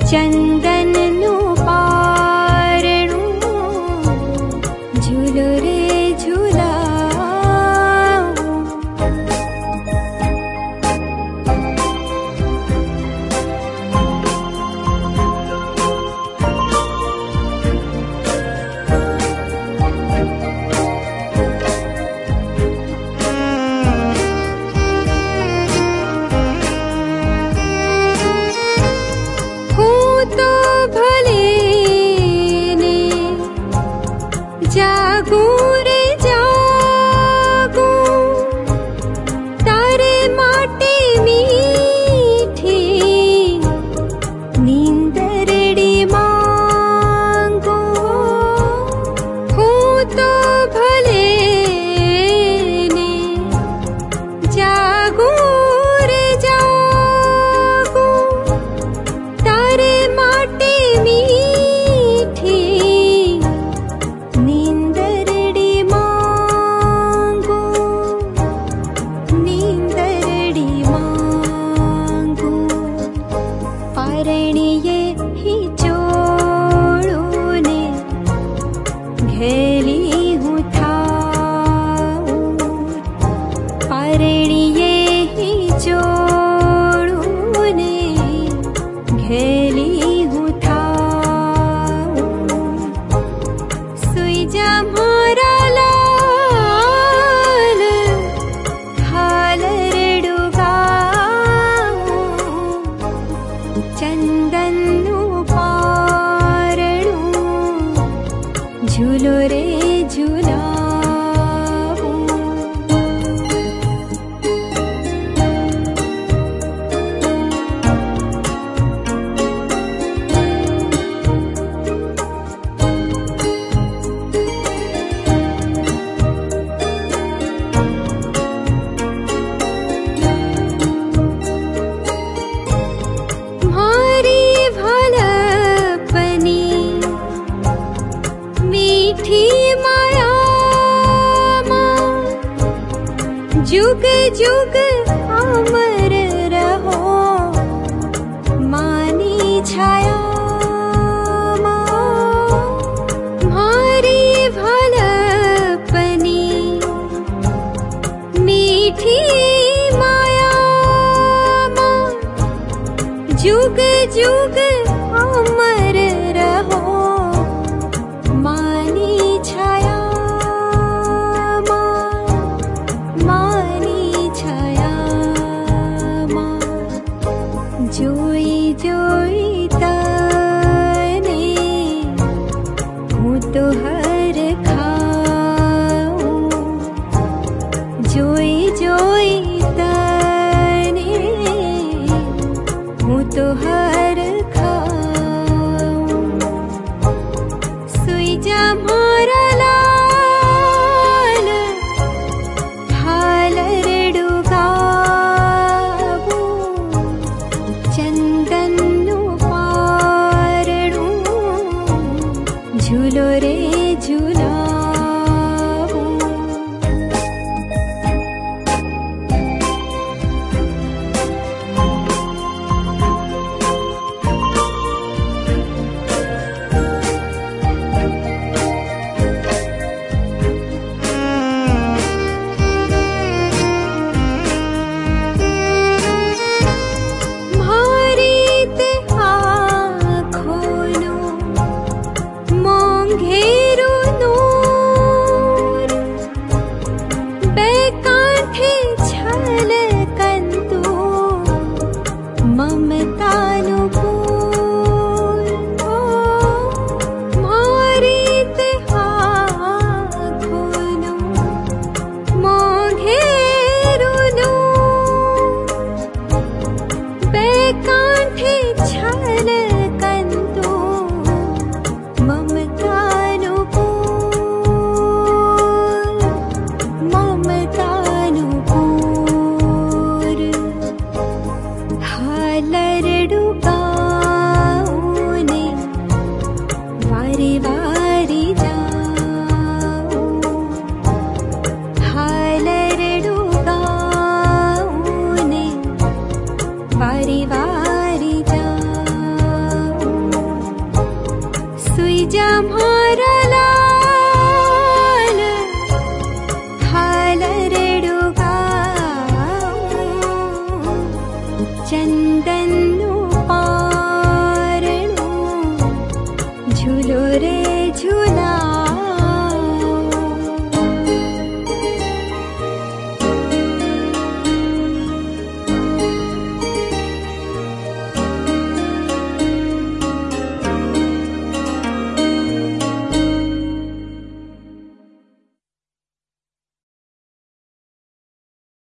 चंदन नु पारणु झूलो रे झूला। जागू रे जागू तारे माटे मीठी नींदरड़ी मांगू। हूँ तो भले ने जागू रे जागू तारे माटे मीठी नींदरड़ी मांगू नींदरड़ी मांगू। पारणिये ही चोळू ने घेली हूँ थाऊ। पारणिये ही चोळू ने घेली हूँ थाऊ। सुई जा मोरा लाल हाल रेडुगाऊ। चंदन नु पारणु झूलो रे झूला। मारी भलपनी मीठी माया मां जुग जुग अमर रहो मानी छाया मां। मारी भलपनी मीठी माया मां जुग जुग